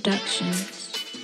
Productions.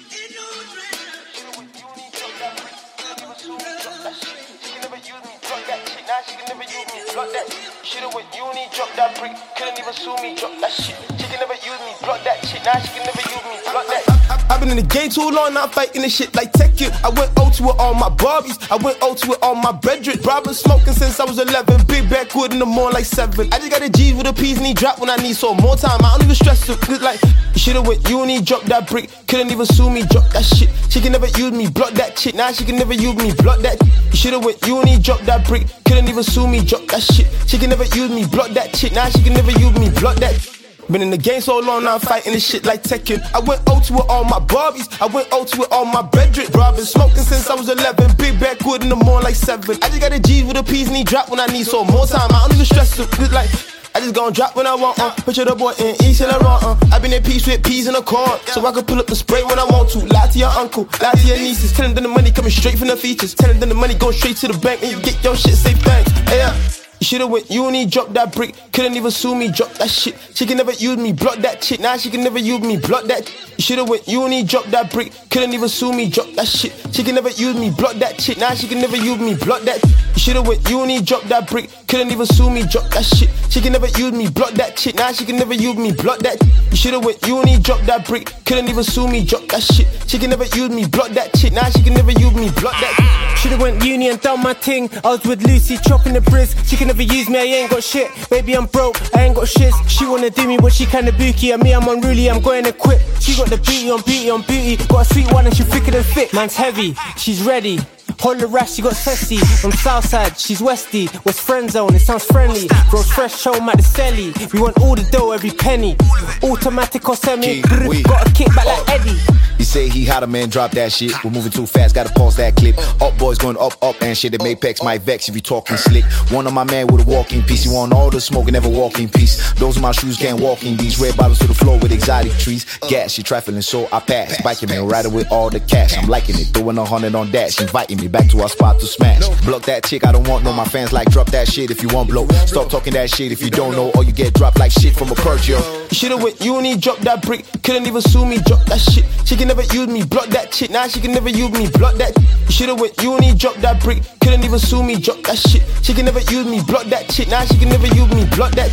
Should've went uni, drop that brick, couldn't even sue me, drop that shit. She can never use me, block that shit, now she can never use me, block that. I've been in the game too long, now I'm fighting this shit like Tekken. I went O to it all my Barbies, I went O to it all my brethren. Bro, I've been smoking since I was 11, big backwood in the morning like 7. I just got a G's with a P's and he drop when I need so more time. I don't even stress it, like, you should've went uni, drop that brick, couldn't even sue me, drop that shit. She can never use me, block that shit, now she can never use me, block that. You should've went uni, drop that brick, couldn't even sue me, drop that shit. She can never use me, block that shit, now she can never use me, block that. Been in the game so long, now I'm fighting this shit like Tekken. I went O to it all my Barbies, I went O to it all my brethren. Bro, I've been smoking since I was 11, big backwood in the morning like 7. I just got a G's with a P's and he drop when I need so more time. I don't even stress it, like, I just gon' drop when I want, picture the boy in East and Laurent, I been in peace with peas in the cord, so I can pull up the spray when I want to. Lie to your uncle, lie to your nieces, tell them that the money coming straight from the features, tell them that the money go straight to the bank and you get your shit, say thanks. Hey, yeah. You should've went uni, drop that brick, couldn't even sue me, drop that shit. She can never use me, block that shit, now she can never use me, block that. You should've went uni, drop that brick, couldn't even sue me, drop that shit. She can never use me, block that shit, now she can never use me, block that. You should've went uni, drop that brick, couldn't even sue me, drop that shit. She can never use me, block that shit, now she can never use me, block that. You should've went uni, drop that brick, couldn't even sue me, drop that shit. She can never use me, block that shit, now she can never use me, block that. Should've went uni and done my thing. I was with Lucy, chopping the briz. She can never use me, I ain't got shit. Baby, I'm broke, I ain't got shits. She wanna do me, but she kinda bookie. And me, I'm unruly, I'm going to quit. She got the beauty on beauty on beauty. Got a sweet one and she thicker than fit. Man's heavy, she's ready. Hold the rash, she got sassy. From Southside, she's Westy. West Friend Zone, it sounds friendly. Rose fresh, show 'em at the celly. We want all the dough, every penny. Automatic or semi. Got a kick back like Eddie. He say he hot, a man, drop that shit. We're moving too fast, gotta pause that clip. Up boys going up and shit. That Mapex might vex if you talking slick. One of my man with a walking piece. He want all the smoke and never walk in peace. Those are my shoes, can't walk in these. Red bottles to the floor with exotic trees. Gas, she trifling, so I pass. Biking me, riding with all the cash. I'm liking it, throwing 100 on that. She inviting me back to our spot to smash. Block that chick, I don't want no. My fans like drop that shit if you want blow. Stop talking that shit if you don't know, or you get dropped like shit from a purge, yo. You should've went uni, drop that brick, couldn't even sue me, drop that shit. She can never use me, block that shit, now she can never use me, block that. You should've went uni, drop that brick, couldn't even sue me, drop that shit. She can never use me, block that shit, now she can never use me, block that.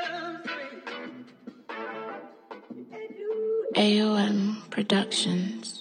AOM Productions.